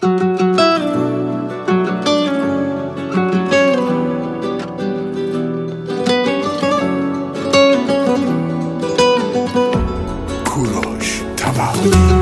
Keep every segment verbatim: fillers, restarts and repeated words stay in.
کوروش تبایی.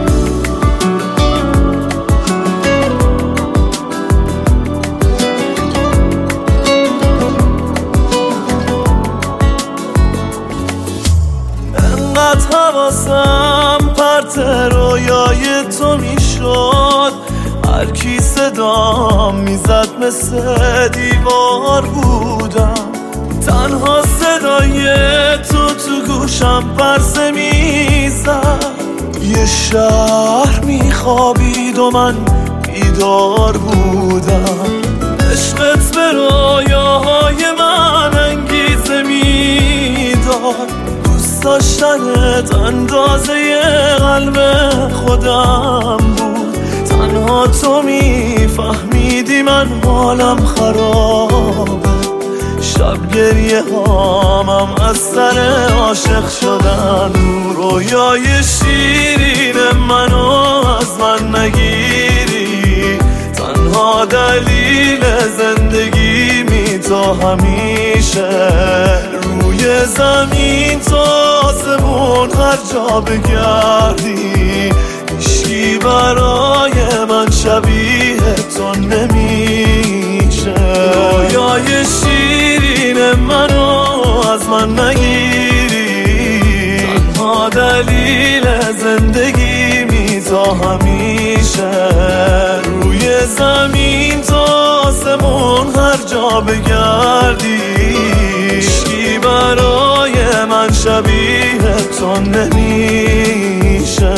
انقدر حواسم پرت رویای تو میشد، هر کی صدام میزد مثل دیوار بودم. تنها صدای تو تو گوشم پرسه میزد. یه شهر میخوابید و من بیدار بودم. عشقت به رویاهای من انگیزه میداد. دوست داشتنت اندازه قلب خودم بود. تنها تو میفهمیدی من حالم خرابه. شب گریه هامم از سر عاشق شدن. رویای شیرین منو از من نگیری. تنها دلیل زندگی می تو همیشه. روی زمین تا آسمون هر جا بگردی، هیچکی برای من شبیه تو نمیشه. رویای شیرین منو از من نگیری. تنها دلیل زندگی می تا همیشه. روی زمین تا آسمون هر جا بگردی، هیچکی برای من شبیه تو نمیشه.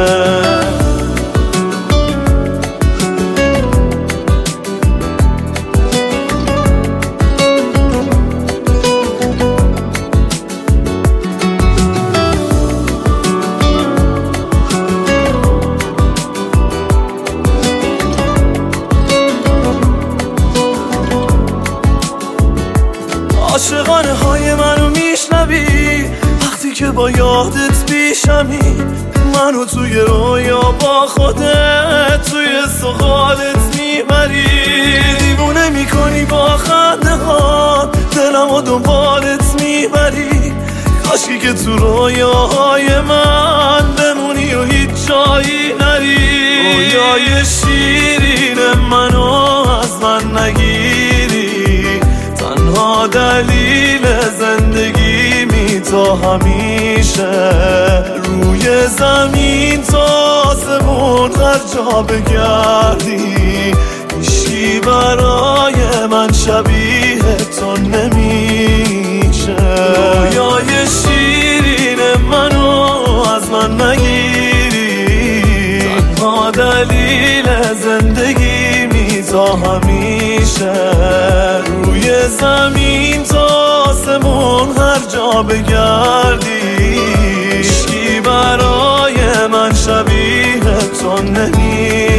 عاشقانه های منو میشنوی وقتی که با یادت پیشمی. منو توی رویا با خودت توی سوغالت میبری. دیوونه میکنی با خنده ها دلمو دنبالت میبری. کاشکی که تو رویاهای من بمونی و هیچ جایی نری. رویای شیرین منو از من نگیری. تنها دلیل زندگی می تو همیشه. روی زمین تا آسمون هر جا بگردی، هیچکی برای من شبیه تو نمیشه. رویای شیرین منو از من نگیری. تنها دلیل زندگی می تو همیشه. روی زمین تا آسمون هر جا بگردی، هیچکی برای من شبیه تو نمیشه.